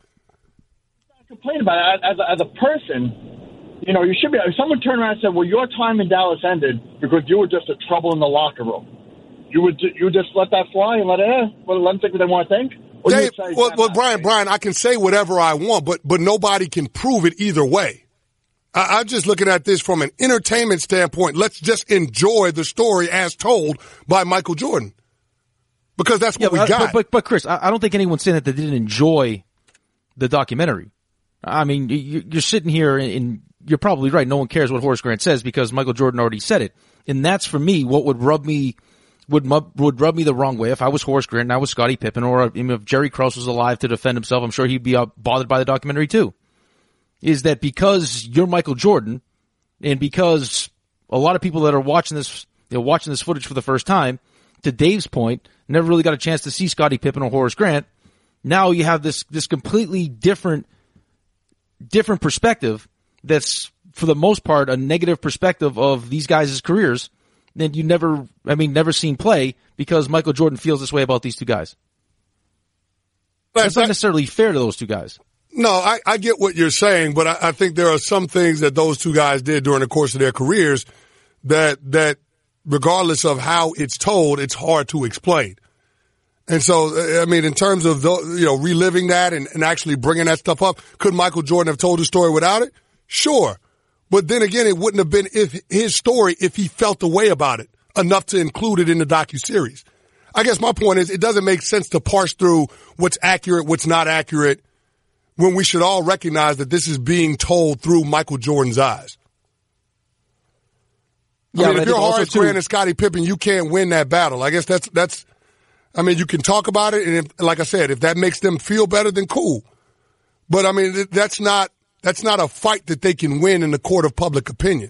Complain about it as a, as a person. You know, you should be. If someone turned around and said, "Well, your time in Dallas ended because you were just a trouble in the locker room," you would you would just let that fly and let it, eh, let them think what they want to think. Or Dave, say, well, well Brian, Brian, I can say whatever I want, but but nobody can prove it either way. I, I'm just looking at this from an entertainment standpoint. Let's just enjoy the story as told by Michael Jordan, because that's what yeah, we got. But, but, but Chris, I, I don't think anyone's saying that they didn't enjoy the documentary. I mean, you're sitting here and you're probably right. No one cares what Horace Grant says because Michael Jordan already said it. And that's, for me, what would rub me would would rub me the wrong way if I was Horace Grant and I was Scottie Pippen, or if Jerry Krause was alive to defend himself. I'm sure he'd be uh, bothered by the documentary too. Is that because you're Michael Jordan, and because a lot of people that are watching this, you know, watching this footage for the first time, to Dave's point, never really got a chance to see Scottie Pippen or Horace Grant. Now you have this this completely different different perspective that's, for the most part, a negative perspective of these guys' careers that you never, I mean, never seen play, because Michael Jordan feels this way about these two guys. That's not necessarily fair to those two guys. No, I, I get what you're saying, but I, I think there are some things that those two guys did during the course of their careers that, that regardless of how it's told, it's hard to explain. And so, I mean, in terms of, the, you know, reliving that and, and actually bringing that stuff up, could Michael Jordan have told the story without it? Sure. But then again, it wouldn't have been if his story if he felt the way about it enough to include it in the docuseries. I guess my point is, it doesn't make sense to parse through what's accurate, what's not accurate, when we should all recognize that this is being told through Michael Jordan's eyes. I yeah, mean, if you're Horace Grant and Scottie Pippen, you can't win that battle. I guess that's, that's, I mean, you can talk about it, and if, like I said, if that makes them feel better, then cool. But I mean, that's not, that's not a fight that they can win in the court of public opinion.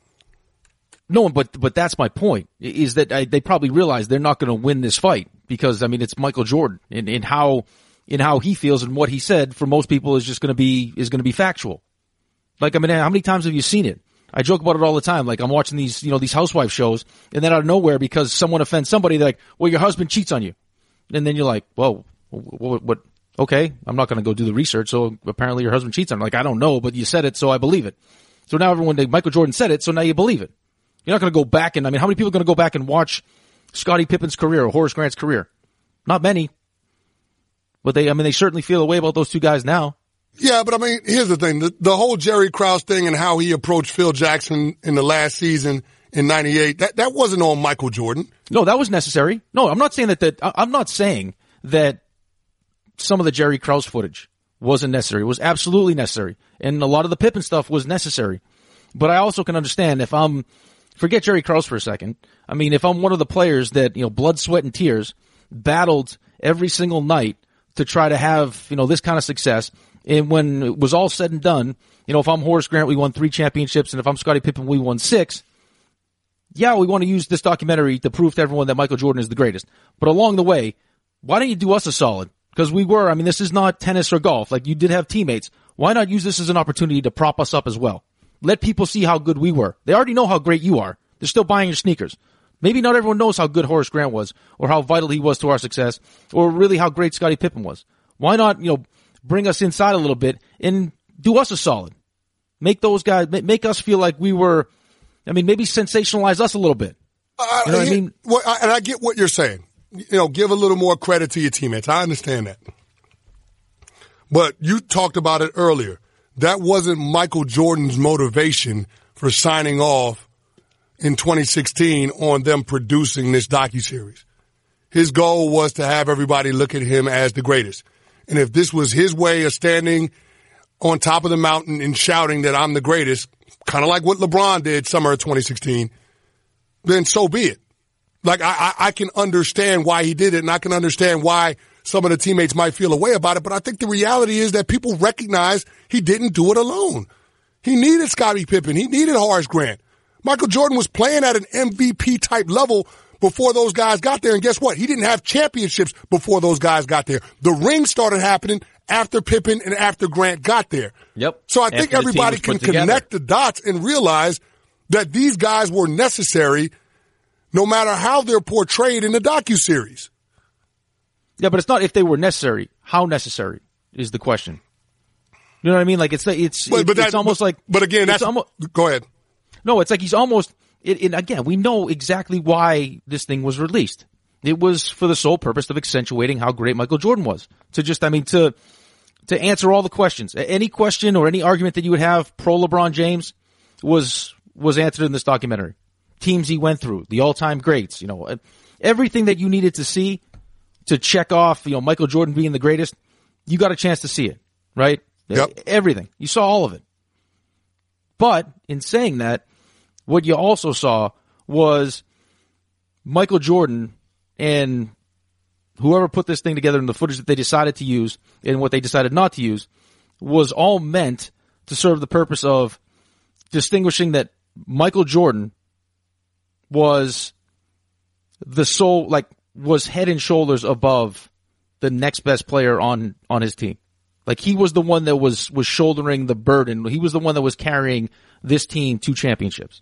No, but, but that's my point, is that I, they probably realize they're not going to win this fight because, I mean, it's Michael Jordan, and, and how, in how he feels and what he said, for most people, is just going to be, is going to be factual. Like, I mean, how many times have you seen it? I joke about it all the time. Like, I'm watching these, you know, these housewife shows, and then out of nowhere, because someone offends somebody, they're like, well, your husband cheats on you. And then you're like, whoa, what, what, okay, I'm not going to go do the research, so apparently your husband cheats on you. Like, I don't know, but you said it, so I believe it. So now everyone, Michael Jordan said it, so now you believe it. You're not going to go back and, I mean, how many people are going to go back and watch Scottie Pippen's career or Horace Grant's career? Not many. But they, I mean, they certainly feel a way about those two guys now. Yeah, but I mean, here's the thing. The, the whole Jerry Krause thing and how he approached Phil Jackson in the last season in ninety-eight, that, that wasn't on Michael Jordan. No, that was necessary. No, I'm not saying that, that, I'm not saying that some of the Jerry Krause footage wasn't necessary. It was absolutely necessary. And a lot of the Pippen stuff was necessary. But I also can understand if I'm, forget Jerry Krause for a second. I mean, if I'm one of the players that, you know, blood, sweat, and tears battled every single night to try to have, you know, this kind of success, and when it was all said and done, you know, if I'm Horace Grant, we won three championships, and if I'm Scottie Pippen, we won six. Yeah, we want to use this documentary to prove to everyone that Michael Jordan is the greatest. But along the way, why don't you do us a solid? Because we were, I mean, this is not tennis or golf. Like, you did have teammates. Why not use this as an opportunity to prop us up as well? Let people see how good we were. They already know how great you are. They're still buying your sneakers. Maybe not everyone knows how good Horace Grant was, or how vital he was to our success, or really how great Scottie Pippen was. Why not, you know, bring us inside a little bit and do us a solid? Make those guys, make us feel like we were, I mean, maybe sensationalize us a little bit. Uh, you know what I mean? Well, I, and I get what you're saying. You know, give a little more credit to your teammates. I understand that. But you talked about it earlier. That wasn't Michael Jordan's motivation for signing off in twenty sixteen on them producing this docuseries. His goal was to have everybody look at him as the greatest. And if this was his way of standing on top of the mountain and shouting that I'm the greatest, kind of like what LeBron did summer of twenty sixteen, then so be it. Like, I, I, I can understand why he did it, and I can understand why some of the teammates might feel a way about it, but I think the reality is that people recognize he didn't do it alone. He needed Scottie Pippen. He needed Horace Grant. Michael Jordan was playing at an M V P-type level before those guys got there, and guess what? He didn't have championships before those guys got there. The rings started happening after Pippen and after Grant got there. Yep. So I think everybody can connect the dots and realize that these guys were necessary no matter how they're portrayed in the docuseries. Yeah, but it's not if they were necessary. How necessary is the question. You know what I mean? Like, it's it's but, but it's that, almost but, like. But again, that's almost, go ahead. No, it's like he's almost. It, and again, we know exactly why this thing was released. It was for the sole purpose of accentuating how great Michael Jordan was. To just, I mean, to to answer all the questions, any question or any argument that you would have pro LeBron James was was answered in this documentary. Teams he went through, the all-time greats, you know, everything that you needed to see to check off, you know, Michael Jordan being the greatest, you got a chance to see it, right? Yep. Everything. You saw all of it. But in saying that, what you also saw was Michael Jordan and whoever put this thing together and the footage that they decided to use and what they decided not to use was all meant to serve the purpose of distinguishing that Michael Jordan was the sole, like, was head and shoulders above the next best player on, on his team. Like, he was the one that was, was shouldering the burden. He was the one that was carrying this team to championships.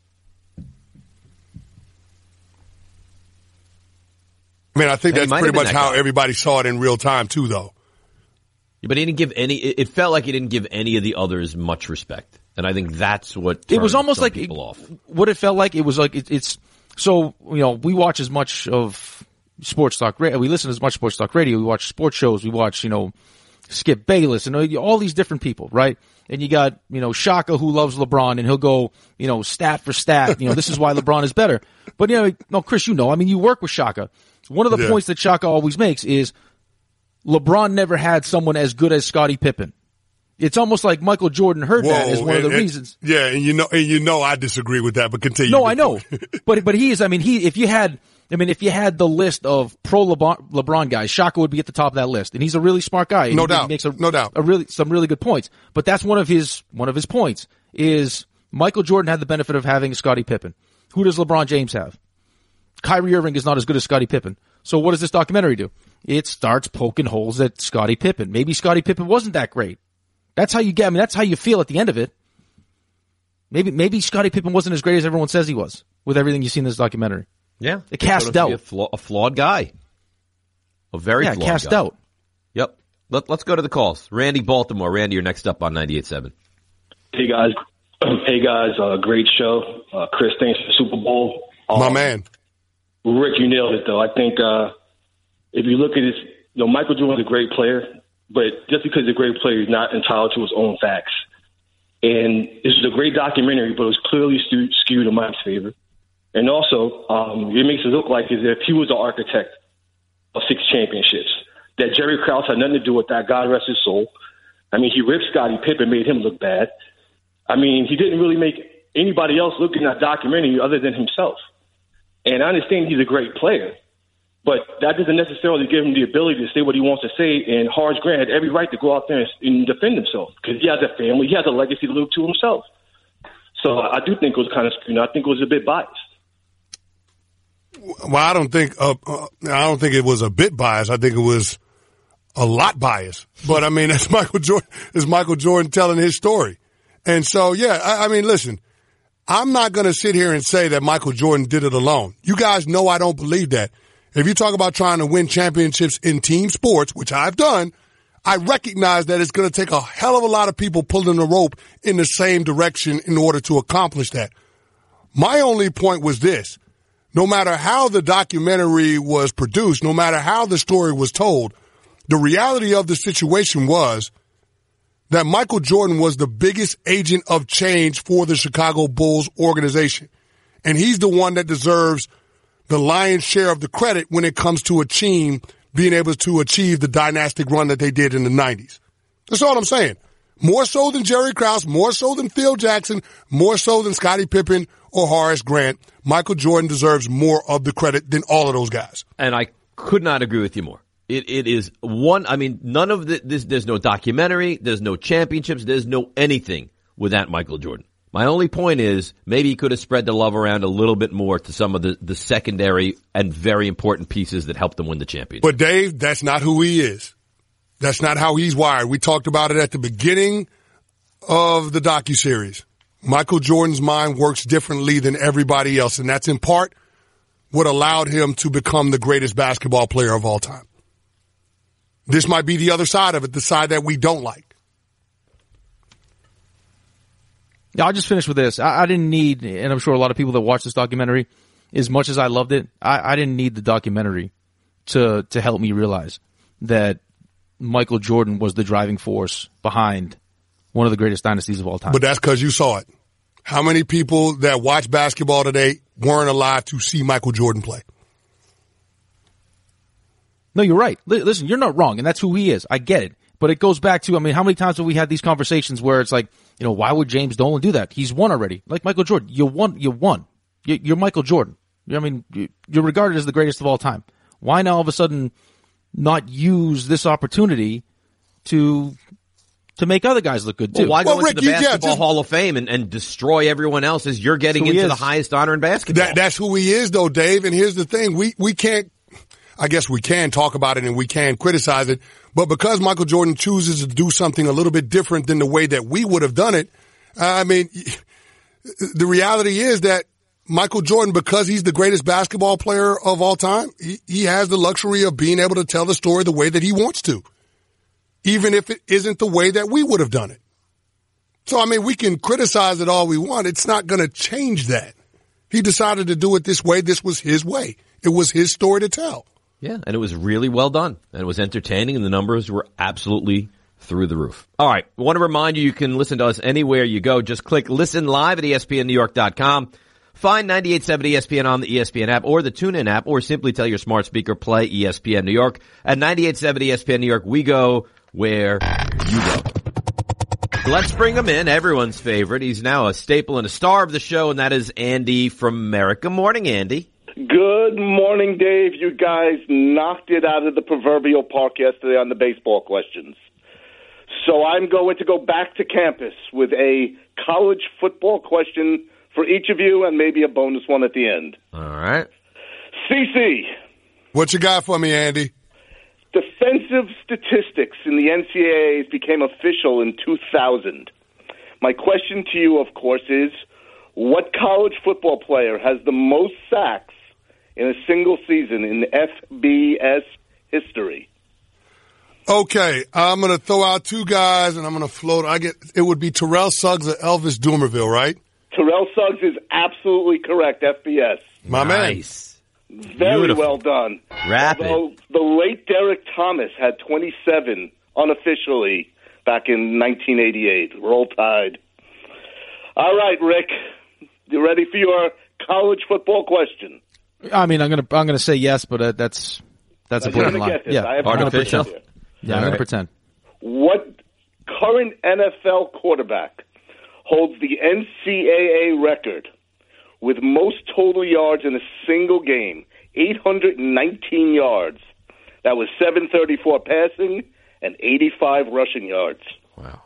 I mean, I think Hey, that's pretty much that how guy. everybody saw it in real time, too, though. Yeah, but he didn't give any, it it felt like he didn't give any of the others much respect. And I think that's what It was turned almost some like people it, off. what it felt like. It was like it, it's so you know we watch as much of sports talk radio. We listen to as much sports talk radio. We watch sports shows. We watch you know Skip Bayless and all these different people, right? And you got you know Shaka who loves LeBron and he'll go you know stat for stat. You know this is why LeBron is better. But you know no Chris, you know I mean you work with Shaka. One of the Yeah. points that Shaka always makes is LeBron never had someone as good as Scottie Pippen. It's almost like Michael Jordan heard that as one and, of the and- reasons. Yeah, and you know, and you know, I disagree with that, but continue. No, I know, but but he is. I mean, he if you had, I mean, if you had the list of pro LeBron, LeBron guys, Shaka would be at the top of that list, and he's a really smart guy. And No he, doubt. he makes a, No doubt. a really some really good points. But that's one of his one of his points is Michael Jordan had the benefit of having Scottie Pippen. Who does LeBron James have? Kyrie Irving is not as good as Scottie Pippen. So what does this documentary do? It starts poking holes at Scottie Pippen. Maybe Scottie Pippen wasn't that great. That's how you get. I mean, that's how you feel at the end of it. Maybe maybe Scottie Pippen wasn't as great as everyone says he was with everything you see in this documentary. Yeah. It cast Showed him to be doubt. A, flaw, a flawed guy. A very Yeah, flawed cast guy. doubt. Yep. Let, let's go to the calls. Randy Baltimore. Randy, you're next up on ninety-eight point seven. Hey guys, hey guys, uh, great show. Uh, Chris, thanks for the Super Bowl. Um, My man. Rick, you nailed it though. I think uh, if you look at this, you know, Michael Jordan's a great player, but just because he's a great player, he's not entitled to his own facts. And this is a great documentary, but it was clearly skewed, skewed in Mike's favor. And also, um, it makes it look like as if he was the architect of six championships. That Jerry Krause had nothing to do with that. God rest his soul. I mean, he ripped Scottie Pippen, made him look bad. I mean, he didn't really make anybody else look in that documentary other than himself. And I understand he's a great player, but that doesn't necessarily give him the ability to say what he wants to say. And Horace Grant had every right to go out there and, and defend himself because he has a family, he has a legacy to live to himself. So I do think it was kind of, you know, I think it was a bit biased. Well, I don't think uh, uh, I don't think it was a bit biased. I think it was a lot biased. But I mean, that's Michael Jordan. It's Michael Jordan telling his story, and so yeah. I, I mean, listen, I'm not going to sit here and say that Michael Jordan did it alone. You guys know I don't believe that. If you talk about trying to win championships in team sports, which I've done, I recognize that it's going to take a hell of a lot of people pulling the rope in the same direction in order to accomplish that. My only point was this. No matter how the documentary was produced, no matter how the story was told, the reality of the situation was that Michael Jordan was the biggest agent of change for the Chicago Bulls organization. And he's the one that deserves the lion's share of the credit when it comes to a team being able to achieve the dynastic run that they did in the nineties. That's all I'm saying. More so than Jerry Krause, more so than Phil Jackson, more so than Scottie Pippen or Horace Grant, Michael Jordan deserves more of the credit than all of those guys. And I could not agree with you more. It it is one. I mean, none of the, this. There's no documentary. There's no championships. There's no anything without Michael Jordan. My only point is maybe he could have spread the love around a little bit more to some of the, the secondary and very important pieces that helped them win the championship. But Dave, that's not who he is. That's not how he's wired. We talked about it at the beginning of the docuseries. Michael Jordan's mind works differently than everybody else, and that's in part what allowed him to become the greatest basketball player of all time. This might be the other side of it, the side that we don't like. Yeah, I'll just finish with this. I, I didn't need, and I'm sure a lot of people that watch this documentary, as much as I loved it, I, I didn't need the documentary to to help me realize that Michael Jordan was the driving force behind one of the greatest dynasties of all time. But that's because you saw it. How many people that watch basketball today weren't alive to see Michael Jordan play? No, you're right. L- listen, you're not wrong, and that's who he is. I get it. But it goes back to, I mean, how many times have we had these conversations where it's like, you know, why would James Dolan do that? He's won already. Like Michael Jordan, you won, you won. You- You're Michael Jordan. I mean, you- you're regarded as the greatest of all time. Why now all of a sudden not use this opportunity to to make other guys look good too? Well, why Well, go Rick, into the you- yeah, Basketball just- Hall of Fame and, and destroy everyone else as you're getting That's who he into the is. highest honor in basketball? That, that's who he is, though, Dave. And here's the thing: we we can't. I guess we can talk about it and we can criticize it, but because Michael Jordan chooses to do something a little bit different than the way that we would have done it, I mean, the reality is that Michael Jordan, because he's the greatest basketball player of all time, he, he has the luxury of being able to tell the story the way that he wants to, even if it isn't the way that we would have done it. So, I mean, we can criticize it all we want. It's not going to change that. He decided to do it this way. This was his way. It was his story to tell. Yeah, and it was really well done. And it was entertaining, and the numbers were absolutely through the roof. All right, I want to remind you, you can listen to us anywhere you go. Just click Listen Live at E S P N New York dot com. Find ninety-eight point seven E S P N on the E S P N app or the TuneIn app, or simply tell your smart speaker, play E S P N New York. At ninety-eight point seven E S P N New York, we go where you go. Let's bring him in, everyone's favorite. He's now a staple and a star of the show, and that is Andy from America. Morning, Andy. Good morning, Dave. You guys knocked it out of the proverbial park yesterday on the baseball questions. So I'm going to go back to campus with a college football question for each of you and maybe a bonus one at the end. All right. C C. What you got for me, Andy? Defensive statistics in the N C double A became official in two thousand. My question to you, of course, is what college football player has the most sacks in a single season in F B S history? Okay, I'm going to throw out two guys, and I'm going to float. I get it would be Terrell Suggs or Elvis Dumerville, right? Terrell Suggs is absolutely correct, F B S. My nice. Very Beautiful. well done. Rapid. Although the late Derek Thomas had twenty-seven unofficially back in nineteen eighty-eight. Roll Tide. All right, Rick, you ready for your college football question? I mean, I'm gonna I'm gonna say yes, but uh, that's that's a I'm gonna borderline. get this. Yeah, I have I'm gonna Artificial? pretend. confidence Yeah, I'm All gonna right. pretend. What current N F L quarterback holds the N C double A record with most total yards in a single game, eight hundred nineteen yards? That was seven thirty-four passing and eighty-five rushing yards. Wow.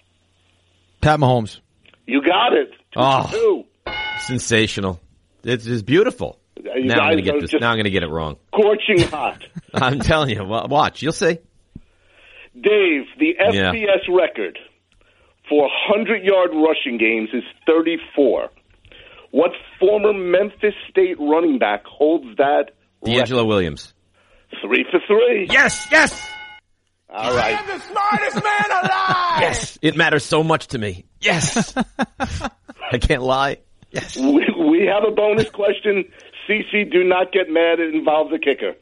Pat Mahomes. You got it. Two Oh. for two. Sensational. It's just beautiful. You Now I'm guys going to get are this. just Now I'm going to get it wrong. scorching hot. I'm telling you. Wa- Watch. You'll see. Dave, the Yeah. F B S record for hundred-yard rushing games is thirty-four. What former Memphis State running back holds that D'Angelo Williams. record? Three for three. Yes. Yes. All right. the smartest man alive! Yes. It matters so much to me. Yes. I can't lie. Yes. We, we have a bonus question. C C, do not get mad. It involves a kicker.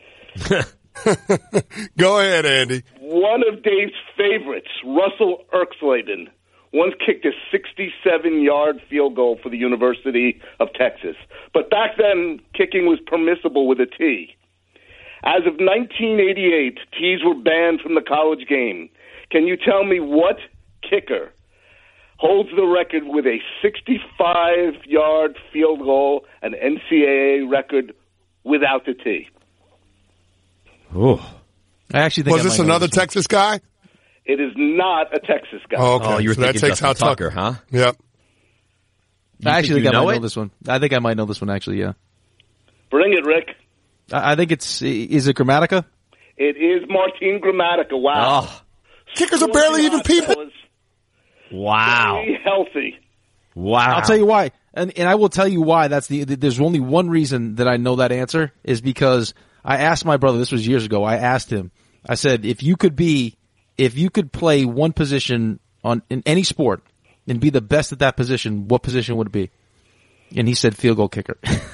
Go ahead, Andy. One of Dave's favorites, Russell Erxleben, once kicked a sixty-seven-yard field goal for the University of Texas. But back then, kicking was permissible with a tee. As of nineteen eighty-eight, tees were banned from the college game. Can you tell me what kicker holds the record with a sixty-five-yard field goal, an N C double A record without the tee? Ooh. I actually think Was I this might know another this one. Texas guy? It is not a Texas guy. Oh, okay. Oh, you were so that thinking takes Justin out Tucker, Tucker, huh? Yep. You I actually think think, you I know might it? know this one. I think I might know this one. Actually, yeah. Bring it, Rick. I, I think it's is it Grammatica? It is Martin Gramatica. Wow. Oh. Kickers are barely even people. Fellas. Wow. Very healthy. Wow. I'll tell you why, and and I will tell you why. That's the there's only one reason that I know that answer is because I asked my brother. This was years ago. I asked him. I said, if you could be, if you could play one position on in any sport and be the best at that position, what position would it be? And he said field goal kicker.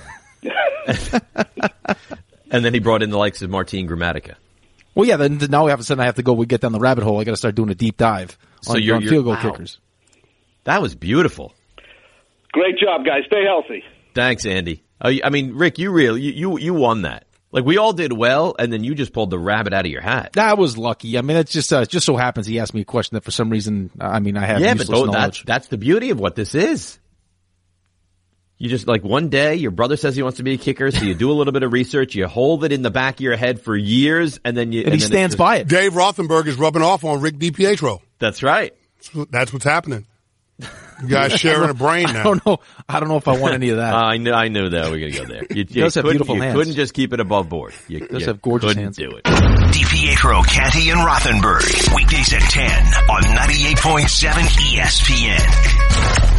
And then he brought in the likes of Martin Gramatica. Well, yeah. Then now we have to suddenly have to go. We get down the rabbit hole. I got to start doing a deep dive So on, you're- on you're- field goal wow. kickers. That was beautiful. Great job, guys. Stay healthy. Thanks, Andy. Oh, I mean, Rick, you really you, you you won that. Like we all did well, and then you just pulled the rabbit out of your hat. That was lucky. I mean, it's just uh, it just so happens he asked me a question that for some reason, I mean, I have Yeah, but useless tho- that's knowledge. that's the beauty of what this is. You just like one day your brother says he wants to be a kicker, so you do a little bit of research, you hold it in the back of your head for years, and then you and, and he stands just, by it. Dave Rothenberg is rubbing off on Rick DiPietro. That's right. That's what's happening. You guys sharing a brain now. I don't know. I don't know if I want any of that. uh, I knew. I knew that. We're gonna go there. You, you does have beautiful you hands. couldn't just keep it above board. You, does you have gorgeous couldn't hands. Do it. DiPietro, Canty, and Rothenberg weekdays at ten on ninety-eight point seven E S P N.